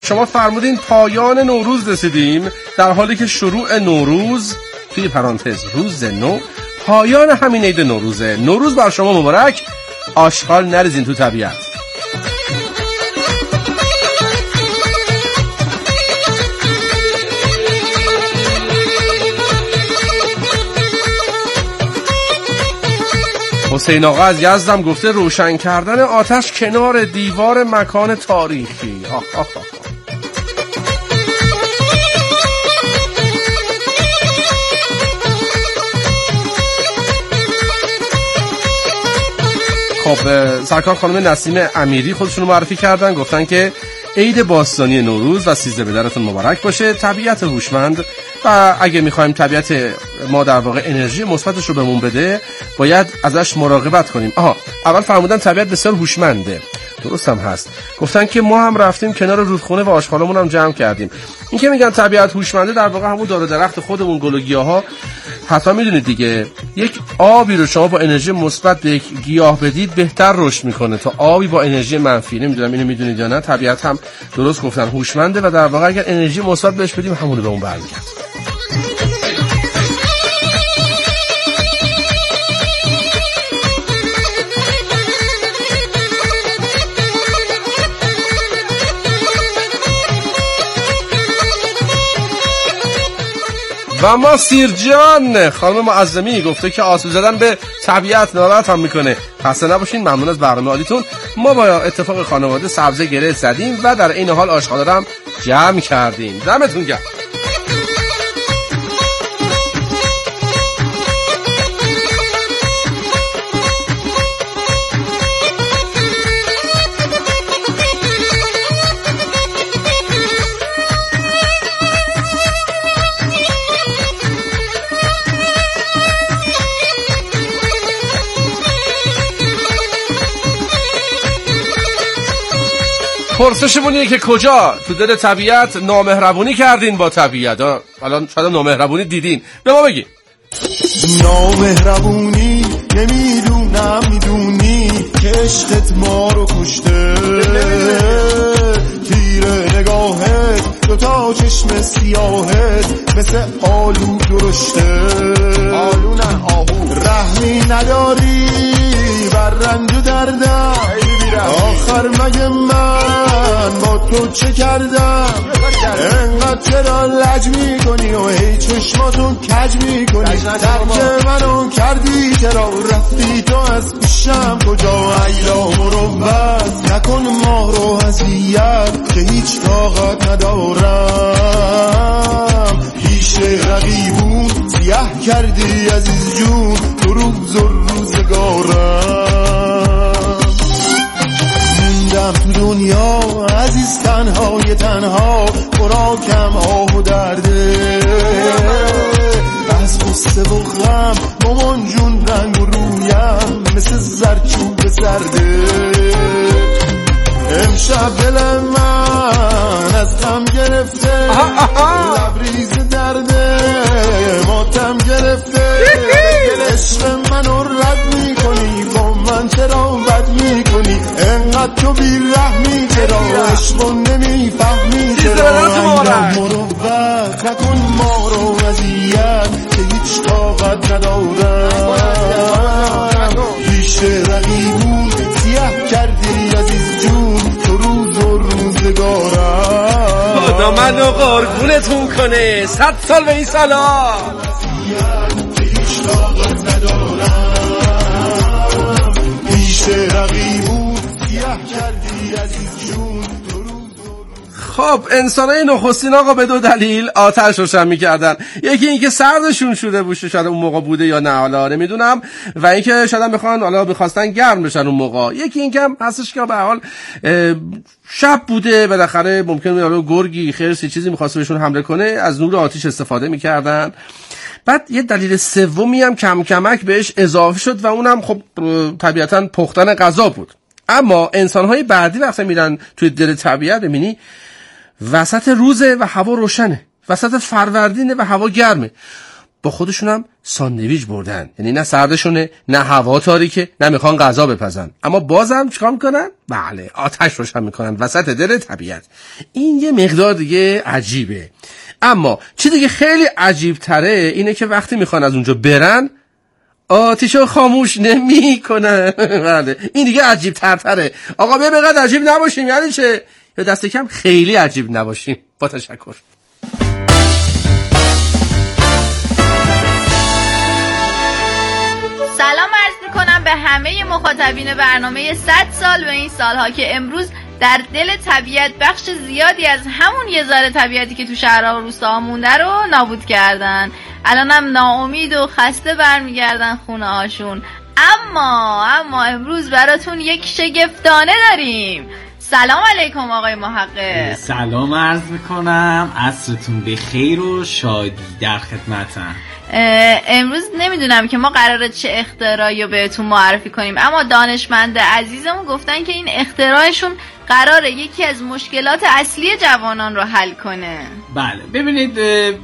شما فرمودین پایان نوروز رسیدیم، در حالی که شروع نوروز توی پرانتز روز نو پایان همین عید نوروزه. نوروز بر شما مبارک. آشغال نریزین تو طبیعت. حسین آقا از یزدم گفته روشن کردن آتش کنار دیوار مکان تاریخی. خب سرکار خانم نسیم امیری خودشونو معرفی کردن، گفتن که عید باستانی نوروز و 13 به درتون مبارک باشه. طبیعت هوشمند و اگه میخوایم طبیعت ما در واقع انرژی مثبتش رو بهمون بده باید ازش مراقبت کنیم. اول فرمودن طبیعت بسیار هوشمنده، درست هم هست. گفتن که ما هم رفتیم کنار رودخونه و آشغالمون هم جمع کردیم. این که میگن طبیعت هوشمنده در واقع همون دار و درخت خودمون، گل و گیاها. حتما میدونید دیگه یک آبی رو شما با انرژی مثبت به یک گیاه بدید بهتر رشد میکنه تا آبی با انرژی منفی. نمیدونم اینو میدونید یا نه. طبیعت هم درست گفتن هوشمنده و در واقع اگر انرژی مثبت بهش بدیم همون به اون برمیگرده. و ما سیرجان خانم معظمی گفته که آسو زدن به طبیعت ناراحت هم میکنه. خسته نباشین، ممنون از برنامه عالیتون. ما با اتفاق خانواده سبزه گره زدیم و در این حال آشغالا رو هم جمع کردیم. دمتون گرم. پرسشمون اینه که کجا تو دل طبیعت نامهربونی کردین با طبیعت؟ الان شاید نامهربونی دیدین، به ما بگین. نامهربونی نمیدونم میدونی که عشقت ما رو کشته، تیره نگاهت دوتا چشم سیاهت مثل آلو درشته، آلو نه آهو، رحمی نداری بر رنج و دردم، آخر مگه من با تو چه کردم؟ انقدر چرا لج میکنی و هی چشماتو کج میکنی؟ ترک منو کردی چرا رفتی تو از پیشم کجا؟ ایام رو بس نکن ما رو اذیت که هیچ طاقت ندارم، پیش رقیبون سیاه کردی عزیز جون تو روز و روزگارم. موندم تو دنیا عزیز تنهای تنها، خوراکم آه و درده، از غصه و غم مامان جون رنگ و رویم مثل زرچوب زرده. امشب دل من از غم گرفته، لبریز درده ماتم گرفته، عشق منو رد میکنی با من چرا بد میکنی؟ انقدر تو بیرحمی چرا عشقو نمیفهمی؟ چرا انگام مروت نکن ما رو اذیت که هیچ طاقت ندارم، پیش رقیبون سیاه کردی عزیز جون تو روز و روزگارم. خدا منو قربونتون کنه، 100 سال به این سالا. هیچ طاقت ندارم، پیش رقیبون سیاه کردی عزیز جون. خب انسانای نخستین آقا به 2 دلیل آتش روشن می‌کردن. یکی اینکه سردشون شده بود، شاید اون موقع بوده یا نه حالا نمیدونم، و اینکه شاید می‌خواستن گرم بشن اون موقع. یکی اینکه هستش که به هر حال شب بوده، بالاخره ممکنه حالا گرگی خرسی چیزی می‌خواسته بهشون حمله کنه، از نور آتش استفاده می‌کردن. بعد یه دلیل سومی هم کم کمک بهش اضافه شد و اونم خب طبیعتاً پختن غذا بود. اما انسان‌های بعدی وقتی میرن توی دل طبیعت ببینی وسط روزه و هوا روشنه، وسط فروردینه و هوا گرمه، با خودشونم ساندویچ بردن، یعنی نه سردشونه نه هوا تاریکه نه میخوان غذا بپزن، اما بازم چیکار میکنن؟ بله آتش روشن میکنن وسط دل طبیعت. این یه مقدار دیگه عجیبه. اما چیزی دیگه خیلی عجیب تره اینه که وقتی میخوان از اونجا برن آتیشو خاموش نمی کنن. بله این دیگه عجیب تره. آقا بیا بقدر عجیب نباشیم، یعنی چه؟ یا دست کم خیلی عجیب نباشیم. با تشکر. سلام عرض میکنم به همه مخاطبین برنامه 100 سال به این سالها که امروز در دل طبیعت بخش زیادی از همون یه ذره طبیعتی که تو شهرها و روستاها مونده رو نابود کردن. الانم ناامید و خسته برمیگردن خونه هاشون. اما امروز براتون یک شگفتانه داریم. سلام علیکم آقای محقق. سلام عرض میکنم، عصرتون بخیر و شادی در خدمتم. امروز نمیدونم که ما قراره چه اختراعی رو بهتون معرفی کنیم، اما دانشمند عزیزمون گفتن که این اختراعشون قراره یکی از مشکلات اصلی جوانان رو حل کنه. بله ببینید،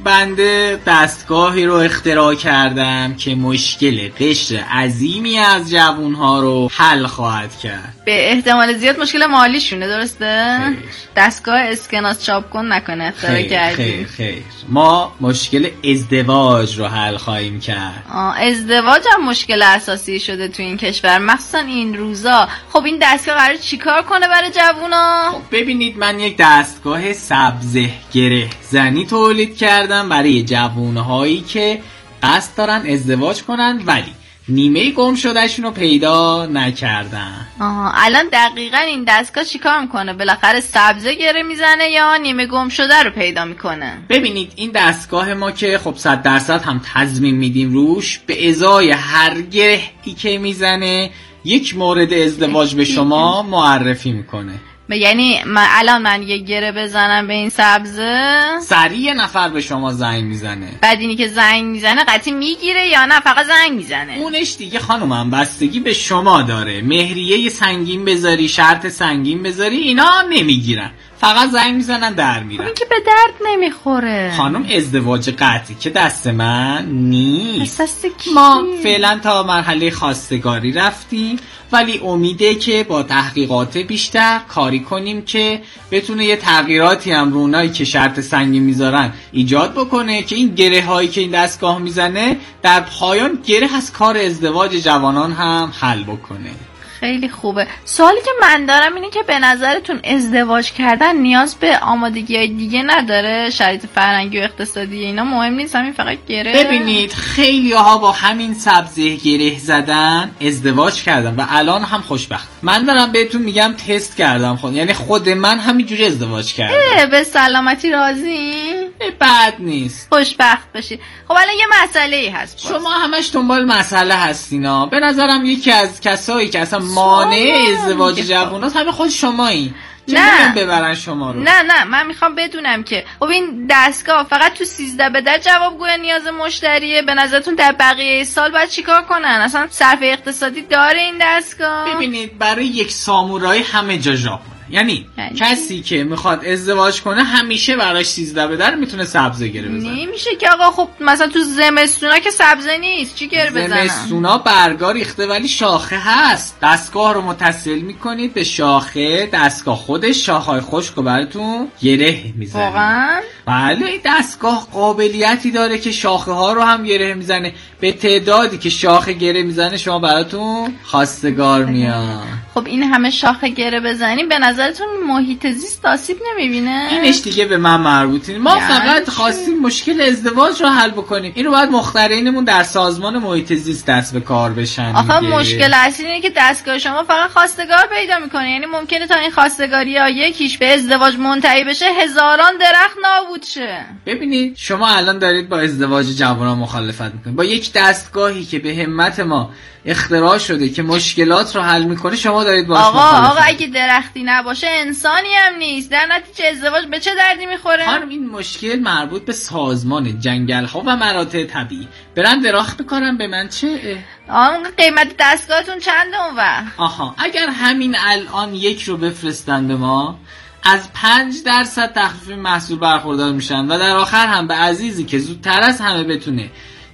بنده دستگاهی رو اختراع کردم که مشکل قشر عظیمی از جوانها رو حل خواهد کرد. به احتمال زیاد مشکل مالیشونه، درسته؟ خیر. دستگاه اسکناس چاپ کن نکنه اختراع کردیم. خیر ما مشکل ازدواج رو حل خواهیم کرد. ازدواج هم مشکل اساسی شده تو این کشور، مخصوصا این روزا. خب این دستگاه قراره چیکار کنه برای جوونا؟ خب ببینید، من یک دستگاه سبزه گره زنی تولید کردم برای جوونهایی که قصد دارن ازدواج کنن ولی نیمه گم شدهشون رو پیدا نکردن. الان دقیقاً این دستگاه چیکار میکنه؟ بالاخره سبزه گره میزنه یا نیمه گم شده رو پیدا میکنه؟ ببینید، این دستگاه ما که خب 100% هم تضمین میدیم روش، به ازای هر گرهی که میزنه یک مورد ازدواج به شما معرفی میکنه. یعنی من یه گره بزنم به این سبزه، سریع یه نفر به شما زنگ میزنه. بعد اینی که زنگ میزنه قطعی میگیره یا نه فقط زنگ میزنه؟ اونش دیگه خانومم بستگی به شما داره. مهریه سنگین بذاری، شرط سنگین بذاری، اینا نمیگیرن، فقط زنگ میزنن در میرن. این که به درد نمیخوره خانم. ازدواج قطعی که دست من نیست. دست کی؟ ما فعلا تا مرحله خواستگاری رفتیم، ولی امیده که با تحقیقات بیشتر کاری کنیم که بتونه یه تغییراتی هم رو اونایی که شرط سنگین میذارن ایجاد بکنه که این گره هایی که این دستگاه میزنه در پایان گره از کار ازدواج جوانان هم حل بکنه. خیلی خوبه. سوالی که من دارم اینه که به نظرتون ازدواج کردن نیاز به آمادگی‌های دیگه نداره؟ شرایط فرهنگی و اقتصادی اینا مهم نیست، همین فقط گره؟ ببینید، خیلی ها با همین سبزه گره زدن ازدواج کردن و الان هم خوشبخت. من دارم بهتون میگم تست کردم یعنی خود من همینجوری ازدواج کردم. به سلامتی راضی؟ بد نیست، خوشبخت باشی. خب الان یه مسئله هست، شما همش دنبال مسئله هستینا. به نظرم یکی از کسایی که اصلا مانع ازدواج جواناست همه خود شمایی. نه ببرن شما رو. نه من میخوام بدونم که خب این دستگاه فقط تو 13 به در جوابگوی نیاز مشتریه. به نظرتون در بقیه سال باید چیکار کنن؟ اصلا صرف اقتصادی داره این دستگاه؟ ببینید، برای یک سامورایی همه جا ژاپن. یعنی کسی که میخواد ازدواج کنه همیشه براش 13 به در میتونه سبزه گره بزنه. نمیشه که آقا، خب مثلا تو زمستونا که سبزه نیست چی گره بزنم؟ زمستونا برگا ریخته ولی شاخه هست. دستگاه رو متصل میکنید به شاخه، دستگاه خودش شاخهای خشک رو براتون گره میزنه. واقعا؟ بله، دستگاه قابلیتی داره که شاخه ها رو هم گره میزنه. به تعدادی که شاخه گره میزنه شما براتون خواستگار میاد. خب این همه شاخه گره بزنیم به نظرتون محیط زیست آسیب نمیبینه؟ اینش دیگه به من مربوطه. ما فقط خواستیم مشکل ازدواج رو حل بکنیم. این رو باید مخترعینمون در سازمان محیط زیست دست به کار بشن. آخه مشکل اصلی اینه که دستگاه شما فقط خواستگار پیدا میکنه، یعنی ممکنه تا این خواستگاری ها یکیش به ازدواج منتهی بشه هزاران درخت نابود شه. ببینید، شما الان دارید با ازدواج جوانان مخالفت میکنید. با یک دستگاهی که به همت ما اختراع شده که مشکلات رو حل میکنه شما دارید باش مخالفت. آقا اگه درختی نباشه انسانی هم نیست، در نتیجه ازدواج به چه دردی میخوره؟ خانم، این مشکل مربوط به سازمان جنگل ها و مراتع طبیعی. برن درخت بکنن به من چه؟ قیمت دستگاهتون چنده اون وقت؟ اگر همین الان یک رو بفرستن به ما، از 5% تخفیف محصول برخوردار میشن و در آخر هم به عزیزی که زودتر از همه بتونه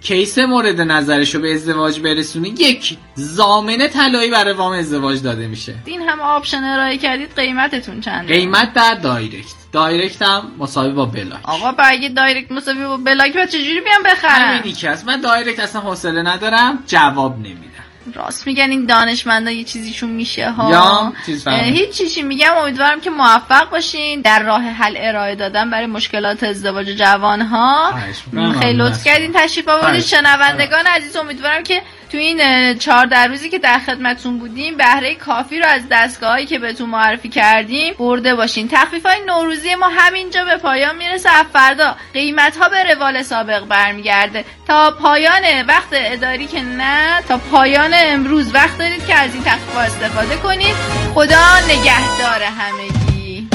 کیس مورد نظرشو به ازدواج برسونه، یک ضامن طلایی برای وام ازدواج داده میشه. این هم آپشن ارائه کردید، قیمتتون چنده؟ قیمت در دایرکت هم مساوی با بلاک. آقا اگه دایرکت مساوی با بلاک با چجوری بیام بخرم؟ همینی که هست. من دایرکت اصلا حوصله ندارم، جواب نمیدم. راست میگن این دانشمندا یه چیزیشون میشه ها. یا هیچ چیزی میگم، امیدوارم که موفق باشین در راه حل ارائه دادن برای مشکلات ازدواج جوانها. خیلی لطف کردین تشریف آوردید. شنوندگان عزیز، امیدوارم که تو این 14 روزی که در خدمتتون بودیم بهره کافی رو از دستگاهایی که بهتون معرفی کردیم برده باشین. تخفیف‌های نوروزی ما همینجا به پایان میرسه. فردا قیمت‌ها به روال سابق برمیگرده. تا پایان وقت اداری که نه، تا پایان امروز وقت دارید که از این تخفیف‌ها استفاده کنید. خدا نگهدار همگی.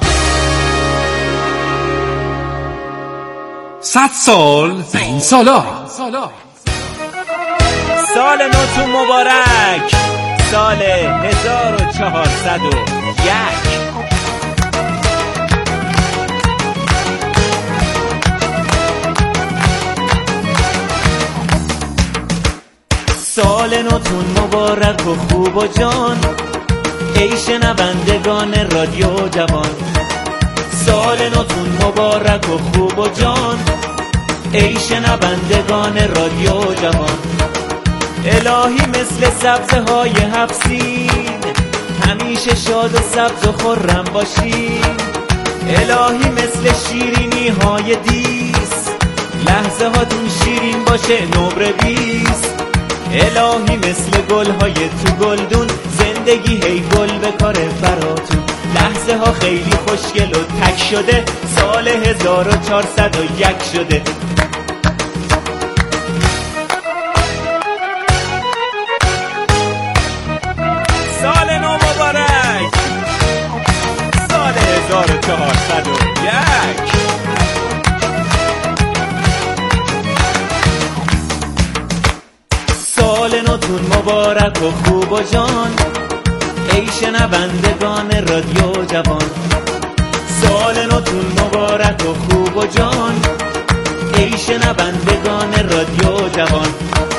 100 سال به این سالا. سال نوتون مبارک، سال 1401. سال نوتون مبارک و خوب و جان، ای شنوندگان رادیو جوان. سال نوتون مبارک و خوب و جان، ای شنوندگان رادیو جوان. الهی مثل سبزهای هفسین همیشه شاد و سبز و خرم باشین. الهی مثل شیرینی های دیس لحظه هاتون شیرین باشه نمره 20. الهی مثل گل های تو گلدون زندگی هی گل بکاره براتون. لحظه ها خیلی خوشگل و تک شده، سال 1401 شده. سال نو مبارک، سال 1401. سال نوتون مبارک و خوب و جان، ای شنوندگان رادیو جوان. سال نوتون مبارک و خوب و جان، ای شنوندگان رادیو جوان.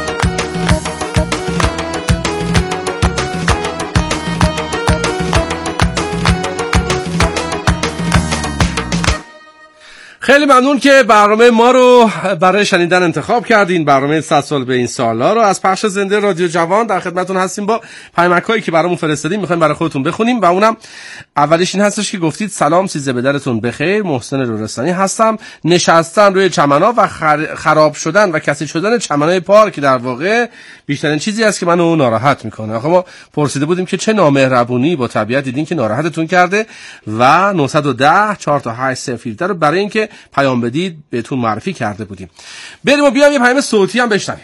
خیلی ممنون که برنامه ما رو برای شنیدن انتخاب کردین. برنامه 100 سال به این سالا رو از پخش زنده رادیو جوان در خدمتتون هستیم با پیامک‌هایی که برامون فرستادین. می‌خوایم برای خودتون بخونیم و اونم اولیش این هستش که گفتید سلام، سیزده به درتون بخیر. محسن رورستانی هستم. نشستن روی چمن‌ها و خراب شدن و کثیف شدن چمن‌های پارک در واقع بیشترین چیزی است که منو ناراحت می‌کنه. آخه ما پرسیده بودیم که چه نامهربونی با طبیعت دیدین که ناراحتتون کرده و 910 4 تا 8 17 رو برای اینکه پیام بدید بهتون معرفی کرده بودیم. بریم و بیام یه پیام صوتی هم بشنویم.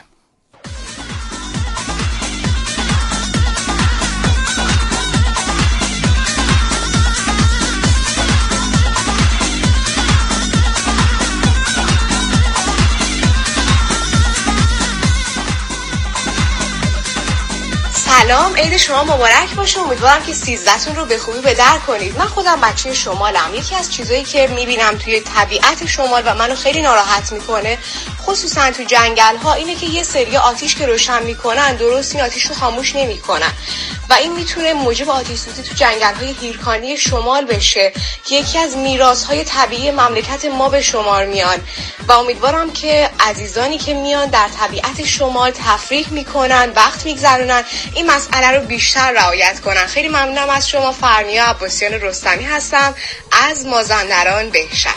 سلام، عید شما مبارک باشه. امیدوارم که 13 تون رو به خوبی به در کنید. من خودم بچه شمالم. یکی از چیزایی که میبینم توی طبیعت شمال و منو خیلی ناراحت میکنه، خصوصا تو جنگل ها، اینه که یه سری آتیش که روشن میکنن درست این آتیش رو خاموش نمیکنن و این میتونه موجب آتش سوزی تو جنگل های هیرکانی شمال بشه که یکی از میراث های طبیعی مملکت ما به شمار میان و امیدوارم که عزیزانی که میان در طبیعت شمال تفریح میکنن، وقت میگذرونن، این مسئله رو بیشتر رعایت کنن. خیلی ممنونم از شما. فرنیا عباسیان رستمی هستم از مازندران بهشهر.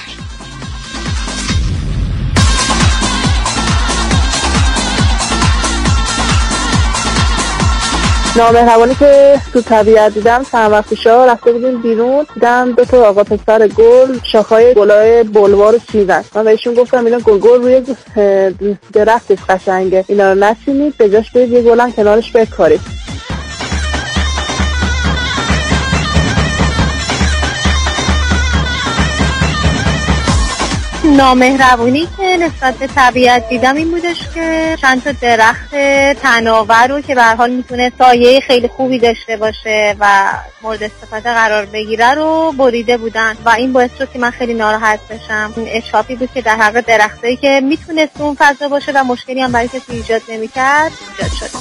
نامهربانی که تو طبیعت دیدم چند وقت پیش رفته بودیم بیرون، دیدم دو تا آقا پسر گل شاخهای گلای بلوار رو چیدن. من بهشون گفتم اینا گل روی درختش قشنگه، اینا رو نچینید، به جاش برید یه گلن کنارش بکارید. نامهربونی که نسبت به طبیعت دیدم این بودش که چند تا درخت تناور رو که به هر حال میتونه سایه خیلی خوبی داشته باشه و مورد استفاده قرار بگیره رو بریده بودن و این باعث شد که من خیلی ناراحت بشم. این اشرافی بود که در حق درختایی که میتونست اون فضا باشه و مشکلی هم برای کسی ایجاد نمیکرد ایجاد شد.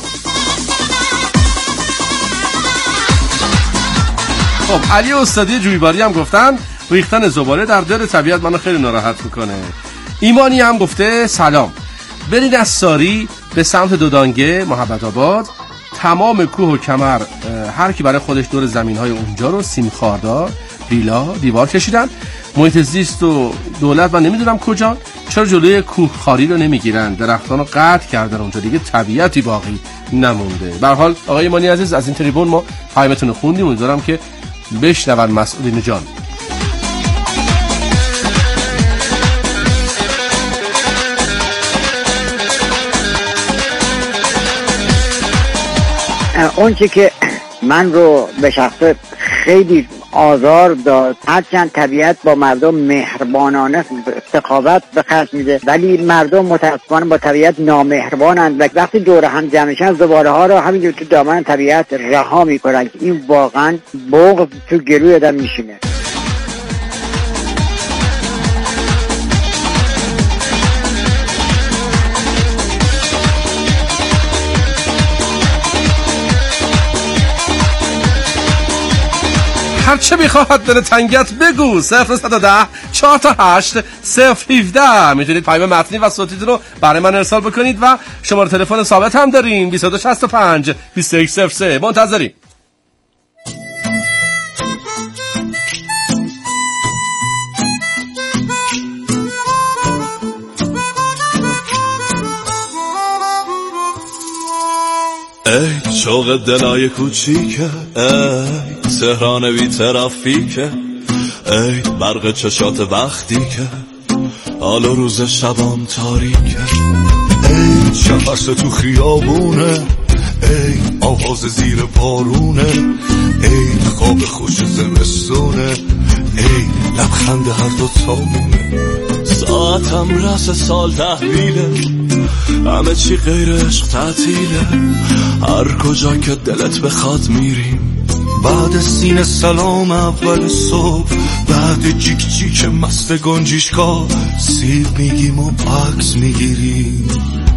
خب علی استادی جویباری هم گفتن ریختن زباله در دل طبیعت منو خیلی ناراحت میکنه. ایمانی هم گفته سلام، برید از ساری به سمت دودانگه محبت آباد، تمام کوه و کمر هر کی برای خودش دور زمین‌های اونجا رو سیم خاردار ویلا دیوار کشیدن. محیط زیست و دولت من نمیدونم کجا چرا جلوی کوه خاری رو نمیگیرن، درختان رو قطع کردن اونجا، دیگه طبیعتی باقی نمونده. به هر حال آقای ایمانی عزیز از این تریبون ما پیامتون خوندیم، امیدوارم که بشنون مسئولین جان. اون چی که من رو به شخصه خیلی آزار داد، هرچند طبیعت با مردم مهربانانه سخاوت به خرج میده ولی مردم متاسفانه با طبیعت نامهربانند و وقتی دور هم جمع میشن زباله ها رو همینجور تو دامن طبیعت رها میکنن. این واقعا بغض تو گلوی آدم میشینه. هرچه میخواهد دل تنگت بگو. 0110 488 017 میتونید پیام متنی و صوتیتون رو برای من ارسال بکنید و شماره تلفن ثابت هم داریم 2265 2103. منتظریم. ای شوق دلای کوچیکه، ای تهران بی ترافیکه، ای برق چشات وقتی که حال و روز شبان تاریکه، ای شفرس تو خیابونه، ای آواز زیر بارونه، ای خواب خوش زمستونه، ای لبخند هر دو تامونه. ساعتم رس سال تحویله، همه چی غیر عشق تعطیله، هر کجا که دلت بخواد میریم. بعد سینه سلام اول صبح، بعد جیک جیک مست گنجیشکا سیب میگیم و عکس میگیریم.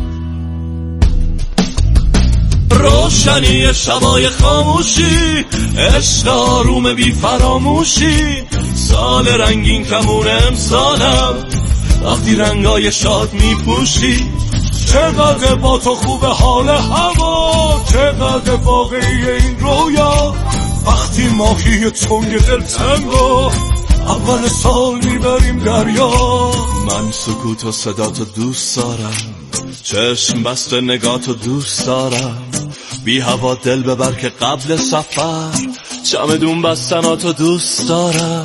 روشنی شبای خاموشی، عشق آروم بی فراموشی، سال رنگین کمون امسالم وقتی رنگای شاد میپوشی. چقدر با تو خوب حال هوا، چقدر واقعی این رویا، وقتی ماهی تنگ دلتنگو اول سال میبریم دریا. من سکوت و صداتو دوست دارم، چشم بسته نگاتو دوست دارم، بی هوا دل ببر که قبل سفر چمدون بستناتو دوست دارم.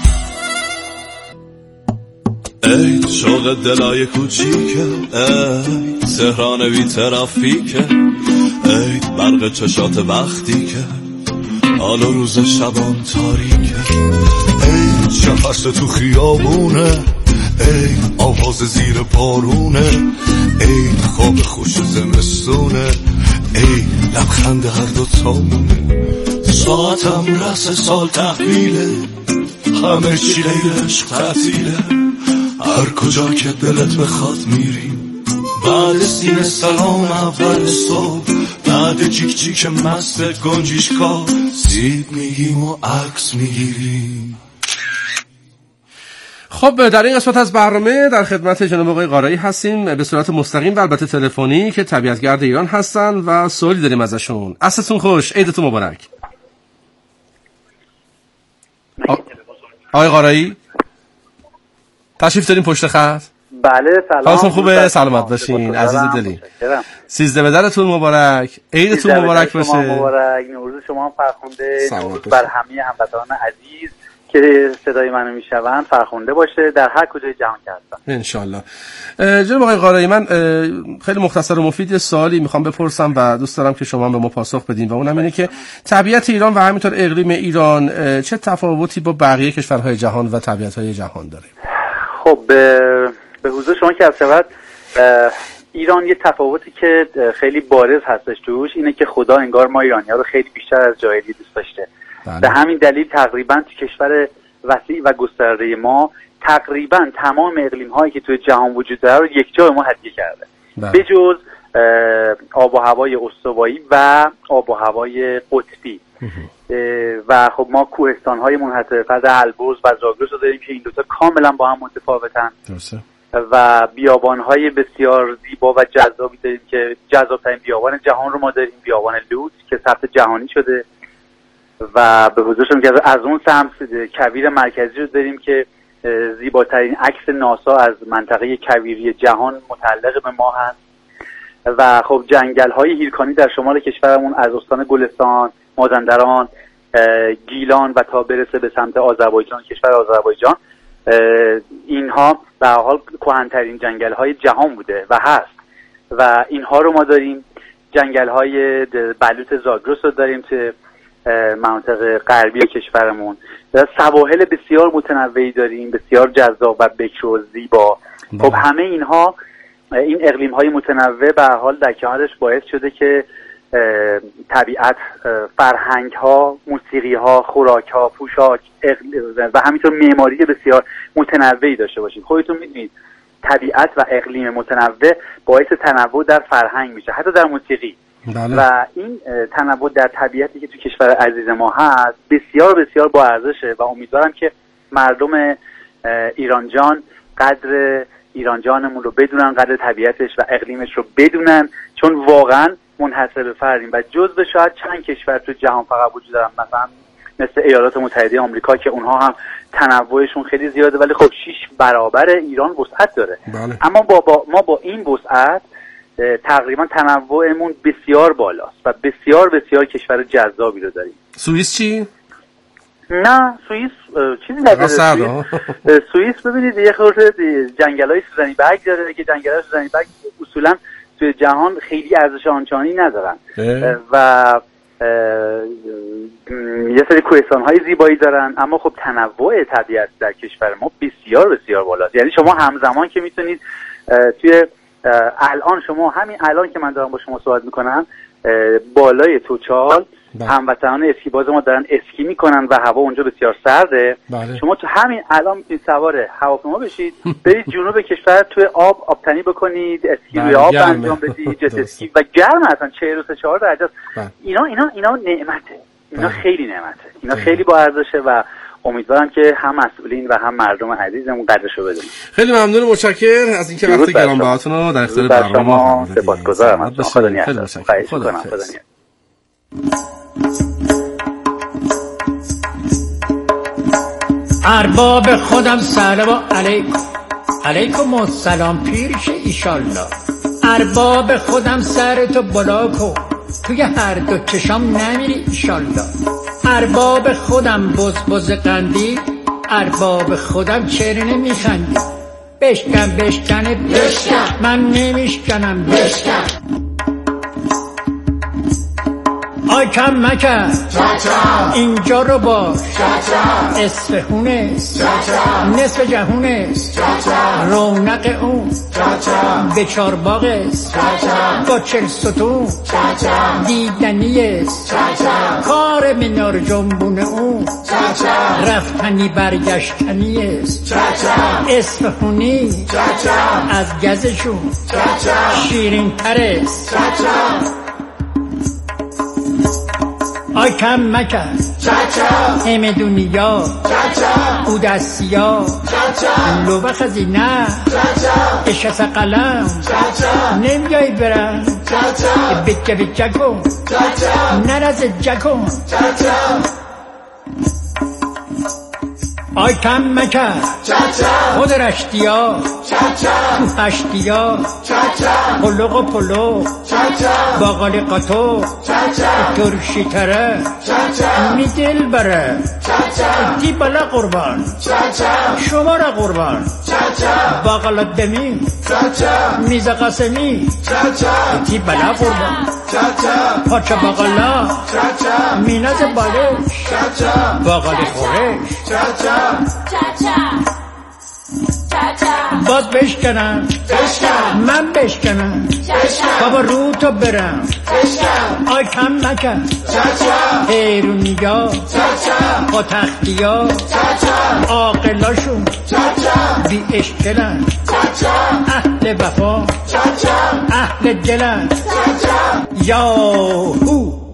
ای شوق دلای کوچیکه، ای تهران بی ترافیکه، ای برق چشات وقتی که حال و روز شبان تاریکه، ای شفرس تو خیابونه، ای آواز زیر بارونه، ای خواب خوش زمستونه، ای لبخند هر دو تامونه. ساعتم رس سال تحویله، همه چی غیر عشق تعطیله، هر کجا که دلت بخواد میریم. بعد سینه سلام اول صبح، بعد جیک جیک مست گنجیشکا سیب میگیم و عکس میگیریم. خب در این قسمت از برنامه در خدمت جناب آقای قارایی هستیم به صورت مستقیم و البته تلفنی که طبیعتگرد ایران هستن و سوالی داریم ازشون. عصرتون خوش، عیدتون مبارک. آقای قارایی تشریف داریم پشت خط؟ بله سلام. حالتون خوبه؟ سلامت باشین عزیز دلی. 13 بدرتون مبارک، عیدتون مبارک باشه. مبارک، نوروز شما هم فرخنده، نوروز بر همه هموطنان عزیز که صدای منو میشنون فرخنده باشه در هر کجای جهان که هستن ان شاء الله. جناب آقای قارایی من خیلی مختصر و مفید یه سوالی میخوام بپرسم و دوست دارم که شما به ما پاسخ بدین و اونم اینه که طبیعت ایران و همینطور اقلیم ایران چه تفاوتی با بقیه کشورهای جهان و طبیعت‌های جهان داره؟ خب به حضور شما که از شود ایران یه تفاوتی که خیلی بارز هستش توش اینه که خدا انگار ما ایرانی‌ها رو خیلی بیشتر از جاهلی دوست داشته. به همین دلیل تقریبا تو کشور وسیع و گسترده ما تقریبا تمام اقلیم‌هایی که توی جهان وجود داره رو یک جا به ما هدیه کرده، به جز آب و هوای استوایی و آب و هوای قطبی. و خب ما کوهستان‌های منحصر به فرد البرز و زاگرس رو داریم که این دوتا کاملا با هم متفاوتن و بیابان‌های بسیار زیبا و جذابی داریم که جذاب‌ترین بیابان جهان رو ما داریم، بیابان لوت که ثبت جهانی شده. و به حضورشون که از اون سمت کویر مرکزی رو داریم که زیباترین عکس ناسا از منطقه کویری جهان متعلق به ما هست. و خب جنگل‌های هیرکانی در شمال کشورمون از استان گلستان، مازندران، گیلان و تا برسه به سمت آذربایجان، کشور آذربایجان، اینها به هر حال کهن‌ترین جنگل‌های جهان بوده و هست و اینها رو ما داریم. جنگل‌های بلوط زاگرس رو داریم که مناطق غربی کشورمون، سواحل بسیار متنوعی داریم، بسیار جذاب و بکر و زیبا. خب همه اینها، این اقلیم‌های متنوع به هر حال در کنارش باعث شده که طبیعت، فرهنگ‌ها، موسیقی‌ها، خوراک‌ها، پوشاک و همینطور معماری بسیار متنوعی داشته باشیم. خودتون می‌دونید طبیعت و اقلیم متنوع باعث تنوع در فرهنگ میشه، حتی در موسیقی. بله. و این تنوع در طبیعتی که تو کشور عزیز ما هست بسیار بسیار با ارزشه و امیدوارم که مردم ایران جان قدر ایران جانمون رو بدونن، قدر طبیعتش و اقلیمش رو بدونن، چون واقعا منحصر به فردیم و جزو شاید چند کشور تو جهان فقط وجود دارن، مثلا مثل ایالات متحده آمریکا که اونها هم تنوعشون خیلی زیاده ولی خب 6 برابر ایران وسعت داره. بله. اما ما با این وسعت تقریبا تنوعمون بسیار بالاست و بسیار بسیار کشور جذابی رو داریم. سوئیس چی؟ نه سوئیس چیزی نداره. سوئیس ببینید یه خورده جنگل‌های سوزنی برگ داره که جنگل‌های سوزنی برگ اصولا توی جهان خیلی ارزش آنچنانی ندارن و یه سری کوهستان‌های زیبایی دارن، اما خب تنوع طبیعت در کشور ما بسیار بسیار بالاست. یعنی شما همزمان که میتونید توی الان شما همین الان که من دارم با شما صحبت میکنم بالای توچال هموطنان اسکیباز ما دارن اسکی میکنن و هوا اونجا بسیار سرده. شما تو همین الان میتونید سوار هواپیما بشید برید جنوب کشور توی آبتنی بکنید، اسکی روی آب انجام بدید، جت اسکی و گرم اصلا 43-4 درجه. اینا نعمته، اینا خیلی نعمته، اینا خیلی با ارزشه و امیدوارم که هم مسئولین و هم مردم عزیزمون قدرشو بدونن. خیلی ممنون و متشکرم از اینکه وقت گرانبهاتون رو در اختیار برنامه ما قرار دادید. سپاسگزارم. خدا نگهدار. خدا ارباب خودم سلام علیکم. علیکم السلام پیرش ایشالله. ارباب خودم سرتو بلا کن توی هر دو چشام نمیری ایشالله. ارباب خودم بز قندی، ارباب خودم چرا نمیخندی؟ بشکن من نمیشکنم بشکن. آی کم مکن اینجا رو باش، اصفهونه نصف جهونه رونق اون به چارباغ با 40 ستون دیدنیه، کار منار جنبون اون رفتنی برگشتنیه. اصفهونی از گزشون شیرین ترست. آی کم مکن همه دنیا او دستیا لوبه خزینه اشس قلم نمیای برم بچه کن نرز جکن. آی کم مکن خود رشتیا تو هشتیا پلوغ و پلوغ باقالی قطو ترشی تره می دل بره دی بلا قربان شما را قربان باقالات دمی میز قاسمی دی بلا قربان پاچه باقالا میناز بالش باقالی خورش. Cha cha, cha cha, cha cha. باز بشکنم من بشکنم بابا رو تو برم آی کم نکن حیرونیا با تختیا عاقلاشون بی اشکلن اهل وفا اهل دلن یاهو.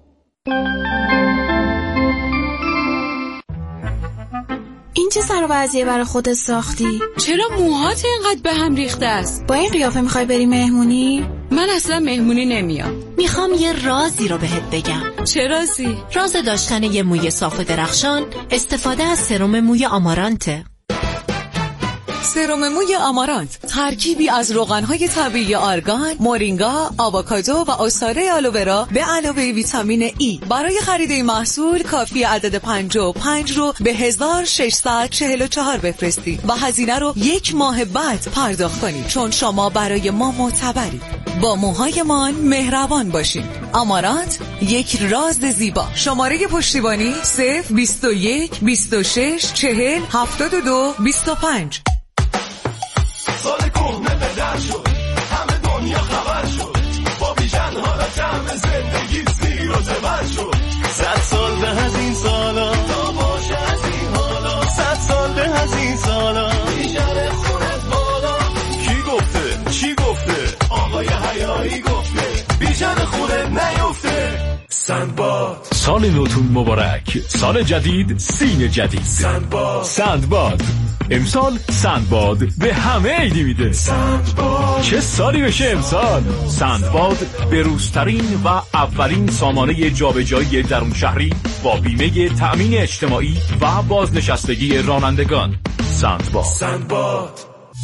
این چه سر و وضعیه برای خودت ساختی؟ چرا موهات اینقدر به هم ریخته است؟ با این قیافه میخوای بری مهمونی؟ من اصلا مهمونی نمیام. میخوام یه رازی رو بهت بگم. چه رازی؟ راز داشتن یه موی صاف و درخشان استفاده از سرم موی آمارانته. سرم موی آمارانت ترکیبی از روغن‌های طبیعی آرگان، مورینگا، آووکادو و عصاره آلوورا به علاوه ویتامین ای. برای خرید این محصول کافی عدد 55 رو به 1644 بفرستی و هزینه رو 1 ماه بعد پرداخت کنید، چون شما برای ما معتبرید. با موهایمان مهربان باشین. آمارانت، یک راز زیبا. شماره پشتیبانی 021 26 40 72 25. سال کهنه به در شد، همه دنیا خبر شد، با بیژن‌ها را جمع زندگی زیر و زبر شد. 100 سال به از این سالا تا باشه از این حالا، 100 سال به از این سالا بیژن خونت بالا. کی گفته چی گفته؟ آقای حیایی گفته بیژن خونت نیفته. سندباد، سال نوتون مبارک، سال جدید، سین جدید. سندباد امسال سندباد به همه عیدی میده. سندباد چه سالی بشه امسال؟ سندباد به روزترین و اولین سامانه جابجایی درون شهری با بیمه تأمین اجتماعی و بازنشستگی رانندگان. سندباد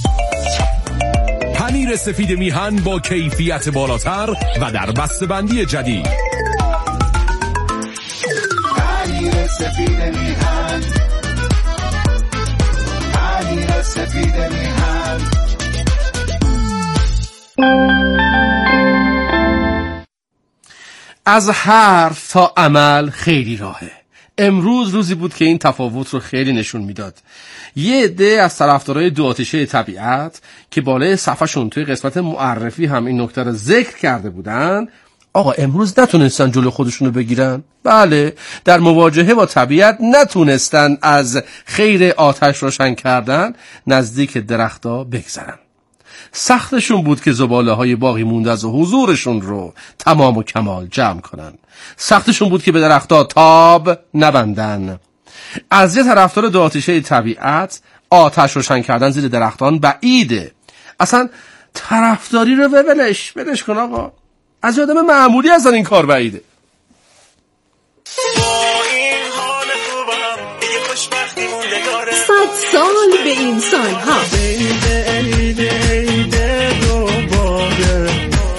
پنیر سفید میهن با کیفیت بالاتر و در بسته‌بندی جدید. پنیر سفید میهن، پنیر سفید میهن. از حرف تا عمل خیلی راهه. امروز روزی بود که این تفاوت رو خیلی نشون میداد. یه عده از طرفدارای دو آتشه طبیعت که بالای صفحه‌شون توی قسمت معرفی هم این نکته رو ذکر کرده بودن، آقا امروز نتونستن جلو خودشونو بگیرن. بله، در مواجهه با طبیعت نتونستن از خیر آتش روشن کردن نزدیک درخت‌ها بگذرن. سختشون بود که زباله‌های باقی مونده از حضورشون رو تمام و کمال جمع کنن. سختشون بود که به درخت‌ها تاب نبندن. از یه طرفدار دو آتشه طبیعت آتش روشن کردن زیر درختان بعیده. اصلا طرفداری رو ولش کن آقا. از آدم معمولی اصلا این کار بعیده. صد سال به این سالها دوباره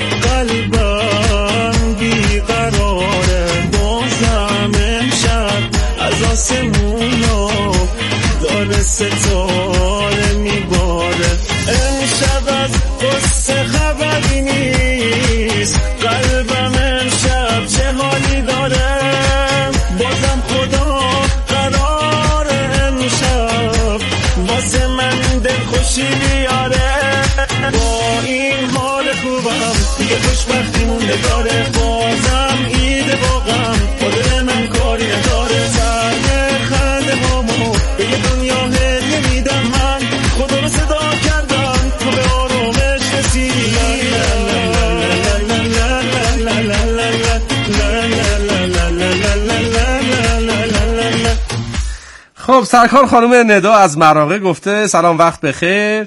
قلبم بیقراره، بازم امشب از آسمونا داره ستاره میباره. امشب از قصه خبری نیست، قلبم امشب چه حالی داره. بازم خدا قراره امشب واسه من دلخوشی بیاره. با این حال خوبم دیگه خوشبختی مونده داره، بازم ایده واقعا خودم من کاری نداره. سرد خنده هامو به یه دنیا هدیه میدم، من خدا رو صدا کردم تو به آرامش رسیدی. خب سرکار خانم ندا از مراغه گفته سلام وقت بخیر،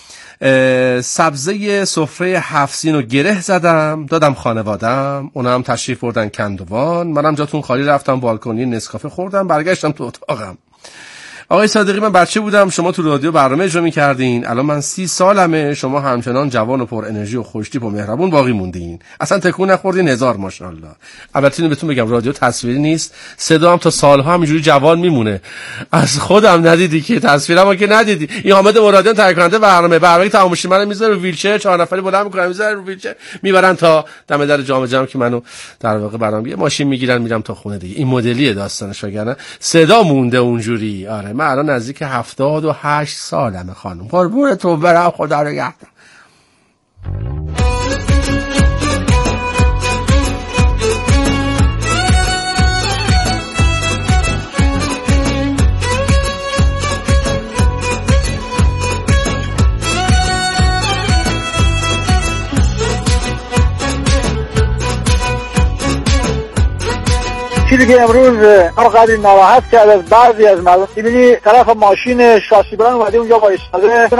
سبزه سفره 7 سین رو گره زدم دادم خانوادم، اونا هم تشریف بردن کندوان، منم جاتون خالی رفتم بالکنی نسکافه خوردم برگشتم تو اتاقم. آقای صادقی من بچه بودم شما تو رادیو برنامه اجرا می‌کردین، الان من 30 سالمه، شما همچنان جوان و پر انرژی و خوشتیپ و مهربون باقی موندین، اصلا تکون نخوردین. هزار ماشاءالله. البته اینو بهتون بگم رادیو تصویری نیست، صدا هم تا سالها همینجوری جوان میمونه. از خودم ندیدی که تصویرمو که ندیدی. این حامد مرادیان تهیه کننده برنامه تمام شد منو میذاره رو ویلچر، 4 نفری بلند میکنن میذاره رو ویلچر میبرن تا دم در جام جم که منو در واقع برام یه ماشین میگیرن میرم تا خونه دیگه. این مدلیه داستانش، وگرنه صدا مونده اونجوری. آره من الان نزدیک 78 سالمه خانم. قربونتون برم، خدا نگهدار. چیزی که امروز همقدر ناراحت کرد از بعضی از مردم، می‌بینی طرف ماشین شاسی بران اومده اونجا وایساده